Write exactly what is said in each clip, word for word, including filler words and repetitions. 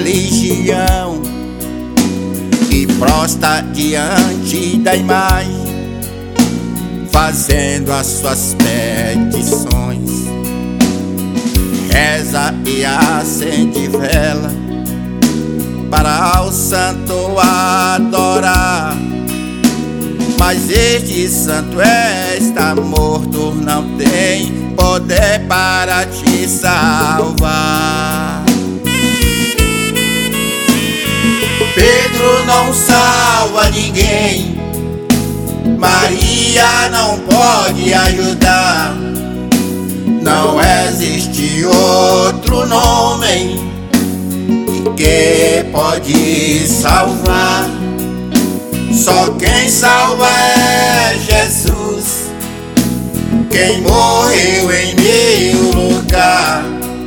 religião e prostra diante da imagem, fazendo as suas petições. Reza e acende vela para o santo adorar, mas este santo está morto, não tem poder para te salvar. Pedro não salva ninguém, Maria não pode ajudar. Não existe outro nome que pode salvar. Só quem salva é Jesus, quem morreu em meu lugar.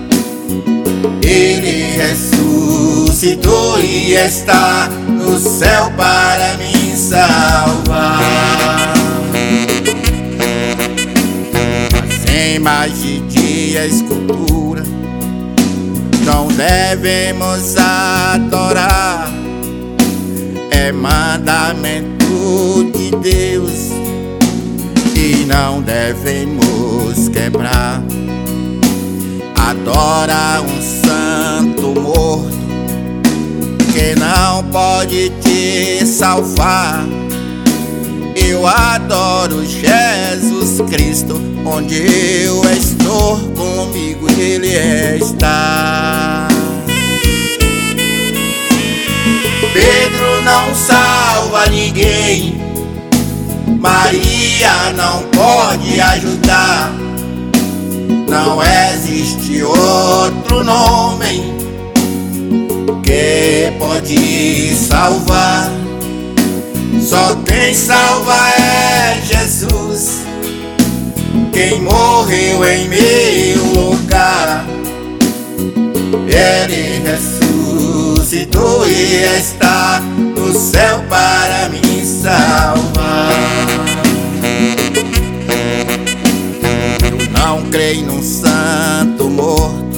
Ele ressuscitou e está no céu para me salvar. Sem imagem de escultura não devemos adorar, é mandamento de Deus e não devemos quebrar. Adora um santo morto que não pode te salvar. Eu adoro Jesus Cristo, onde eu estou, comigo Ele está. Pedro não salva ninguém, Maria não pode ajudar. Não existe outro nome que pode salvar. Só quem salva é Jesus, quem morreu em meu lugar. Ele ressuscitou e está no céu para me salvar. Eu não creio num santo morto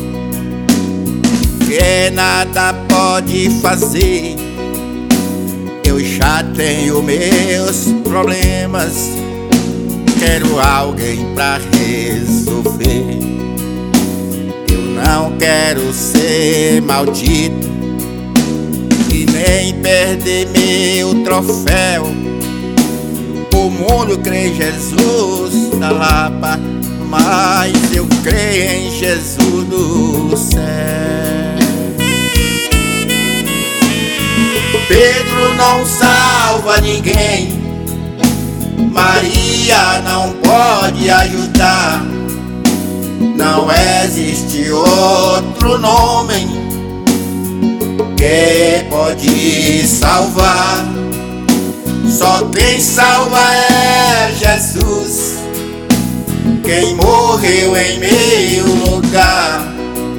que nada pode fazer. Eu já tenho meus problemas, quero alguém pra resolver. Eu não quero ser maldito e nem perder meu troféu. O mundo crê em Jesus da Lapa, mas eu creio em Jesus do céu. Pedro não salva ninguém, Maria não pode ajudar. Não existe outro nome que pode salvar. Só quem salva é Jesus, quem morreu em meu lugar.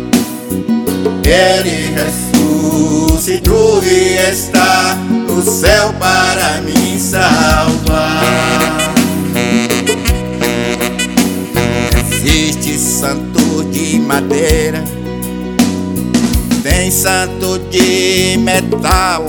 Ele ressuscitou e está no céu para me salvar. Existe santo de madeira, tem santo de metal,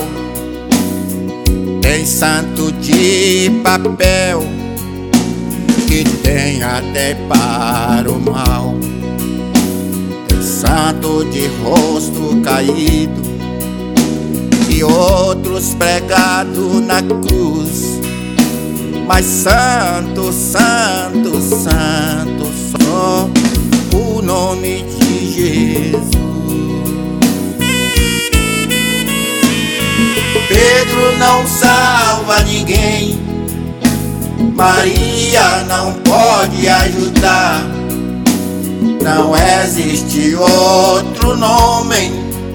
tem santo de papel, que tem até para o mal. Tem santo de rosto caído e outros pregados na cruz. Mas santo, santo, santo, só o nome de Jesus. Pedro não salva ninguém, Maria não pode ajudar. Não existe outro nome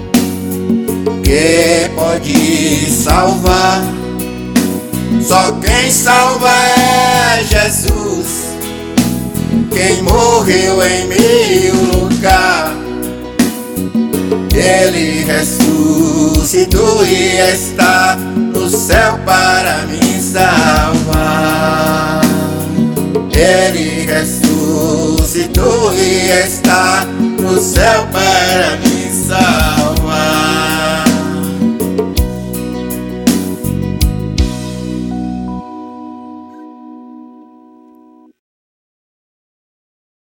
que pode salvar. Só quem salva é Jesus, quem morreu em meu lugar. Ele ressuscitou e está no céu para me salvar. Ele ressuscitou e está no céu para me salvar.